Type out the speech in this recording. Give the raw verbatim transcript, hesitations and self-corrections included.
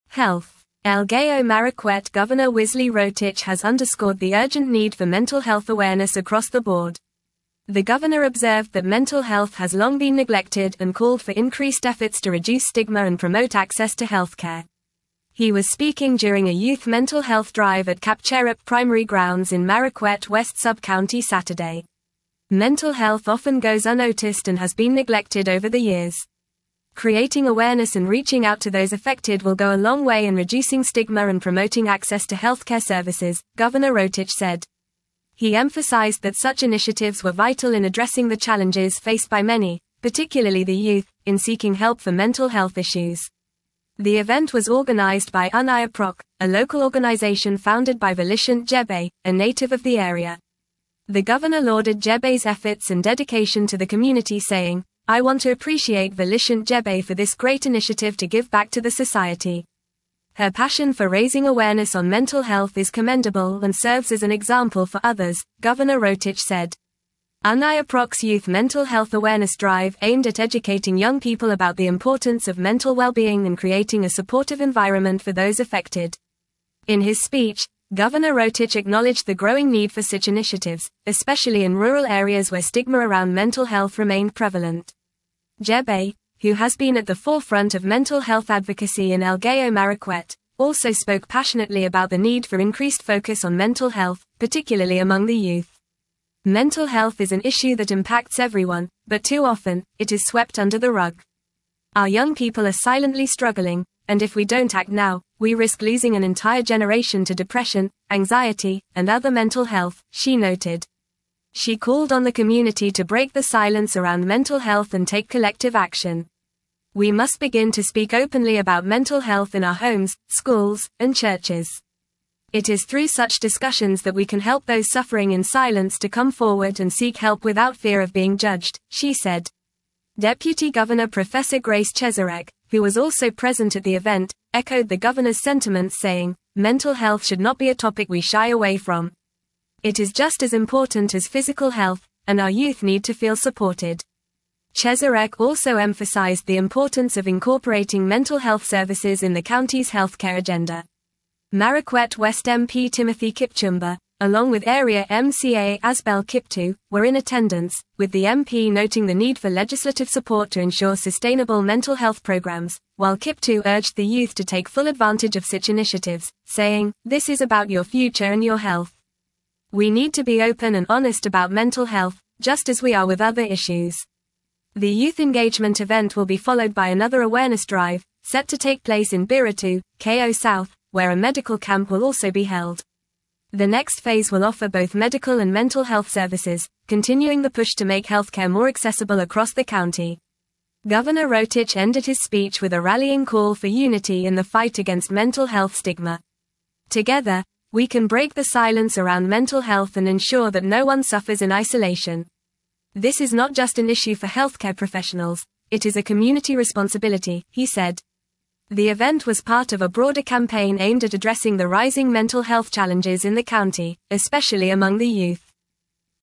Health. Elgeyo Marakwet Governor Wesley Rotich has underscored the urgent need for mental health awareness across the board. The governor observed that mental health has long been neglected and called for increased efforts to reduce stigma and promote access to healthcare. He was speaking during a youth mental health drive at Kapcherep Primary Grounds in Marakwet West Sub-County Saturday. Mental health often goes unnoticed and has been neglected over the years. Creating awareness and reaching out to those affected will go a long way in reducing stigma and promoting access to healthcare services, Governor Rotich said. He emphasized that such initiatives were vital in addressing the challenges faced by many, particularly the youth, in seeking help for mental health issues. The event was organized by Anayaprok, a local organization founded by Valiant Jebe, a native of the area. The governor lauded Jebe's efforts and dedication to the community, saying, "I want to appreciate Valiant Jebe for this great initiative to give back to the society. Her passion for raising awareness on mental health is commendable and serves as an example for others," Governor Rotich said. Anayaprok's Youth Mental Health Awareness Drive aimed at educating young people about the importance of mental well-being and creating a supportive environment for those affected. In his speech, Governor Rotich acknowledged the growing need for such initiatives, especially in rural areas where stigma around mental health remained prevalent. Jebe, who has been at the forefront of mental health advocacy in Elgeyo Marakwet, also spoke passionately about the need for increased focus on mental health, particularly among the youth. Mental health is an issue that impacts everyone, but too often, it is swept under the rug. Our young people are silently struggling, and if we don't act now, we risk losing an entire generation to depression, anxiety, and other mental health, she noted. She called on the community to break the silence around mental health and take collective action. We must begin to speak openly about mental health in our homes, schools, and churches. It is through such discussions that we can help those suffering in silence to come forward and seek help without fear of being judged, she said. Deputy Governor Professor Grace Chezarek, who was also present at the event, echoed the governor's sentiments, saying, "Mental health should not be a topic we shy away from. It is just as important as physical health, and our youth need to feel supported." Chezarek also emphasized the importance of incorporating mental health services in the county's healthcare agenda. Marakwet West M P Timothy Kipchumba, along with area M C A Asbel Kiptu, were in attendance, with the M P noting the need for legislative support to ensure sustainable mental health programs, while Kiptu urged the youth to take full advantage of such initiatives, saying, "This is about your future and your health. We need to be open and honest about mental health, just as we are with other issues." The youth engagement event will be followed by another awareness drive, set to take place in Biratu, K O South, where a medical camp will also be held. The next phase will offer both medical and mental health services, continuing the push to make healthcare more accessible across the county. Governor Rotich ended his speech with a rallying call for unity in the fight against mental health stigma. Together, we can break the silence around mental health and ensure that no one suffers in isolation. This is not just an issue for healthcare professionals, it is a community responsibility, he said. The event was part of a broader campaign aimed at addressing the rising mental health challenges in the county, especially among the youth.